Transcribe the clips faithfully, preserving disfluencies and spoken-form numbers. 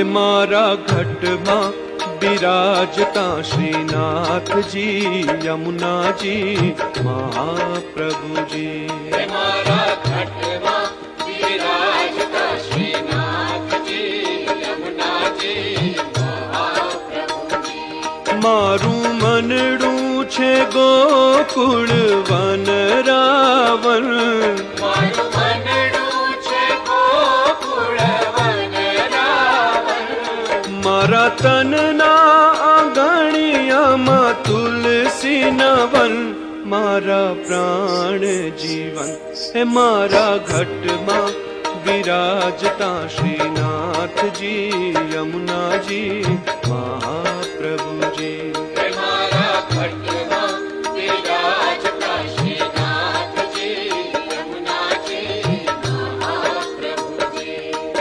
मारा घट मां विराजता श्रीनाथ जी यमुना जी महाप्रभु जी। मारा घट मां विराजता श्रीनाथ जी यमुना जी महाप्रभु जी। मारू मनडू छे गोकुल वन रावण, मारू मनडू छे गोकुल वन रावण। मारा तन ना आंगणिया मां तुलसी नवन, मारा प्राण जीवन है मारा घट मां विराजता श्रीनाथ जी यमुना जी महाप्रभु जी। मारा घट मां विराजता श्रीनाथ जी यमुना जी महाप्रभु जी।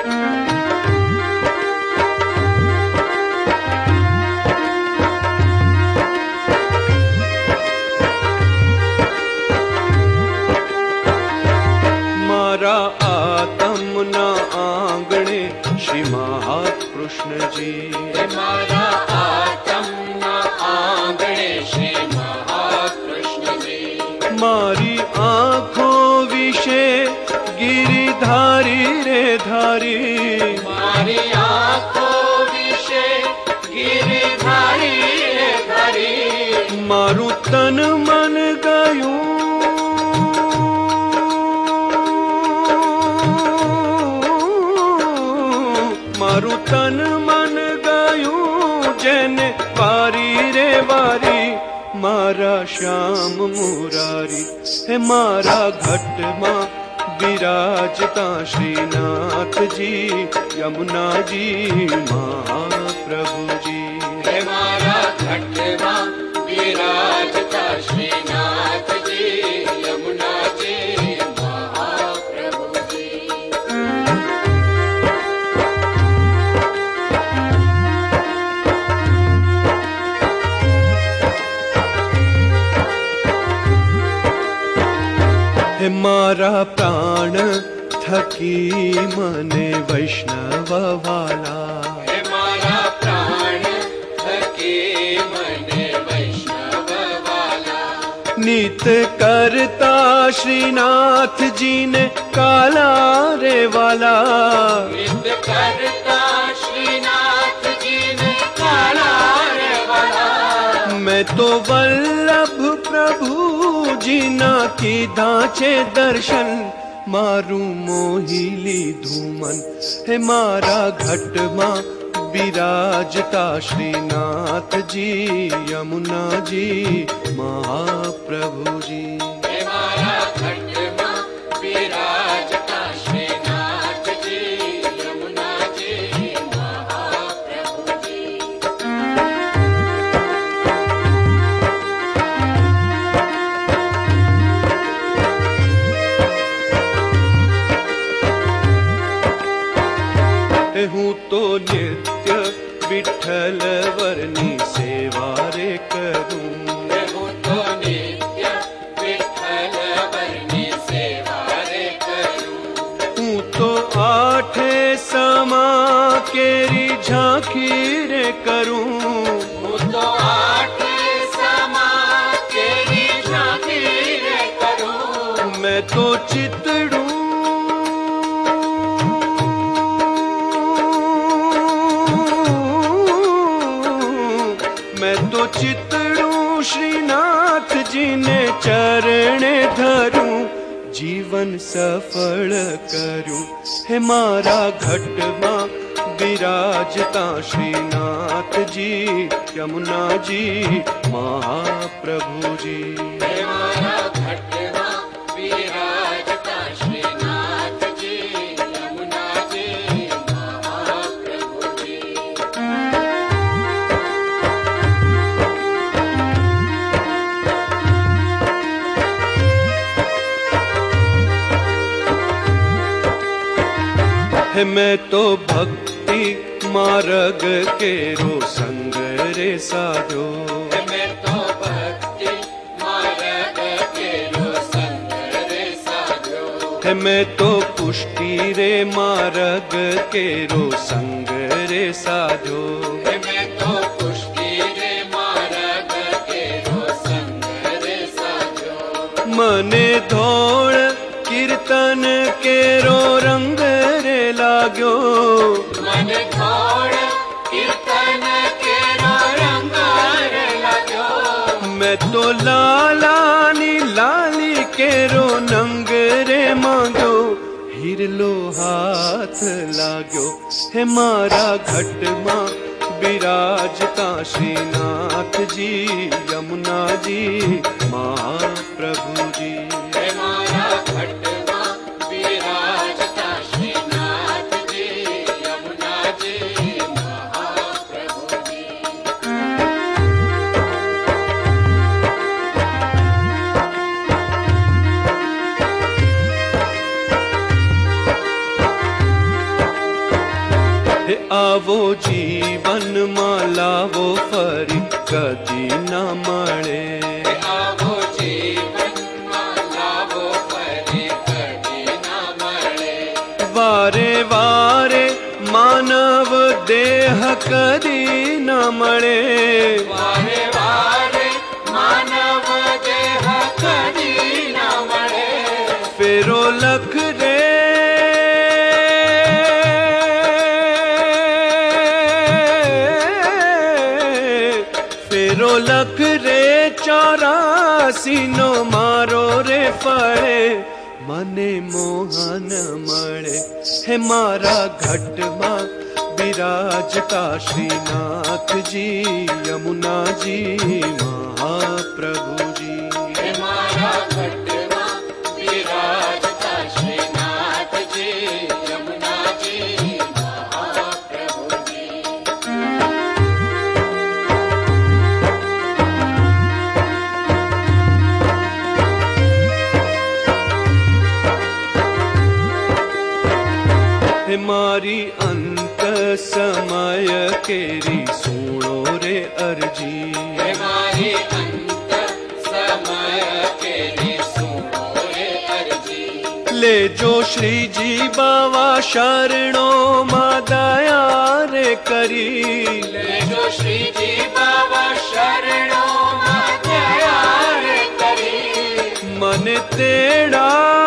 मारा आत्म ना आंगणे श्री महाकृष्ण जी। मारा आत्म ना आंगणे श्री महाकृष्ण जी। मारी आँखों विषे गिरिधारी रे धारी, मारी आँखों विषे गिरिधारी रे धारी। मारू तन मन गयूं मारू तन मन गयूं जैने वारी रे वारी, मारा श्याम मुरारी है मारा घट मां विराजता श्रीनाथ जी यमुना जी महाप्रभु जी। मारा घट मां विराजता श्रीनाथ जी यमुना जी महाप्रभु जी। हे मारा प्राण थकी मने वैष्णव वाला, हे मारा प्राण थके मने वैष्णव वाला। नित करता श्रीनाथ जी ने काला रे वाला, नित करता श्रीनाथ जी ने काला रे वाला। मैं तो वल्लभ प्रभु जी ना की धाचे दर्शन, मारू मोहिली धूमन है मारा घट मां विराजता श्रीनाथ जी यमुना जी महाप्रभु जी। मारा घट मां विराजता श्रीनाथ जी यमुना जी महाप्रभु जी। हूँ तो नित्य विठल वरनी सेवा रे करूं, हूँ तो नित्य विठल वरनी सेवा रे करूं। हूँ तो आठे समा केरी झांकी रे करूं, हूँ तो आठे समा केरी झांकी रे करूं। मैं तो चितड़ू मैं तो चितड़ू श्रीनाथ जी ने चरणे धरूं, जीवन सफल करूं है मारा घट मां विराजता श्रीनाथ जी यमुना जी महाप्रभु जी। मारा घट मां विराजता श्रीनाथ जी यमुना जी महाप्रभु जी। है मैं तो भक्ति मार्ग के रो संग रे साधो, मैं तो भक्ति मार्ग के रो संग रे साधो। है मैं तो पुष्टि रे मार्ग के रो संग रे साजो। मैं तो पुष्टि रे मार्ग केरो संग रे साजो। मने धोड़ कीर्तन केरो रंग रे लाग्यो। मन थोड़ कीर्तन केरो रंग रे लाग्यो। मैं तो लालानी लाली केरो नंग रे मांगो। हिरलो हाथ लाग्यो हे मारा घट मां विराजता श्रीनाथ जी यमुना जी महाप्रभु जी। हे मारा घट मां विराजता श्रीनाथ जी यमुना जी महाप्रभु जी। हे आवो जीवन मालावो फरी कदी न मळे। आवो जीवन मालावो फरी कदी न मळे। वारे वारे मानव देह कदी न मळे। वारे वारे मानव देह कदी न मळे। फेरो लख रे फेरो लख रे चौरासी नो मारो रे फळे। मने मोहन मळे हे मारा घट मां विराजता श्रीनाथ जी यमुना जी महाप्रभु जी। हे मारा घट मां विराजता श्रीनाथ जी यमुना जी महाप्रभु जी। हे मारी अंत समय केरी सुनो रे अर्जी। हे मारी अंत समय केरी सुनो रे अर्जी। ले जो श्री जी बावा शरणो मा दया रे करी। ले जो श्री जी बाबा शरणो मा दया रे करी। मन तेड़ा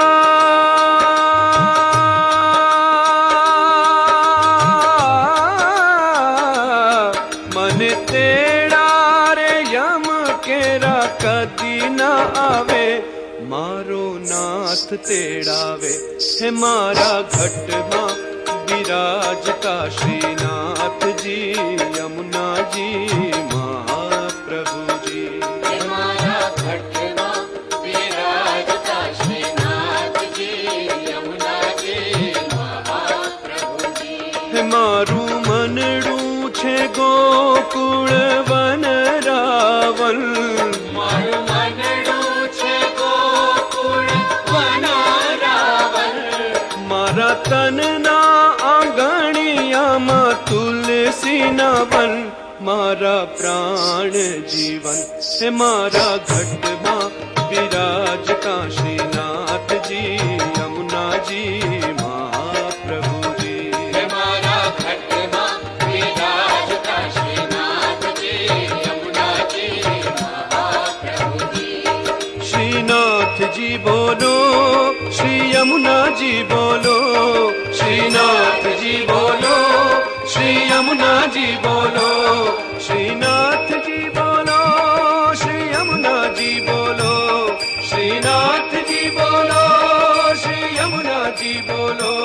मन तेड़ा रे यम केरा कदी न आवे। मारो नाथ तेड़ावे हे मारा घट मां विराजता श्रीनाथ जी यमुना जी महाप्रभु जी। हे मारा घट मां विराजता श्रीनाथ जी यमुना जी महाप्रभु जी। हे मारू मनडू छे गोकुल वन रावण। मारू मनडू छे गोकुल वन रावण। मारा तन ना आंगणिया मा तुलसी न वन। मारा प्राण जीवन हे मारा घट मां विराजता श्रीनाथ जी यमुना जी महाप्रभु जी। हे मारा घट मां विराजता श्रीनाथ जी यमुना जी महाप्रभु जी। श्रीनाथ जी बोलो श्री यमुना जी बोलो। श्रीनाथ जी बोलो श्री यमुना जी बोलो। श्रीनाथ जी बोलो श्री यमुना जी बोलो। श्रीनाथ जी बोलो श्री यमुना जी बोलो।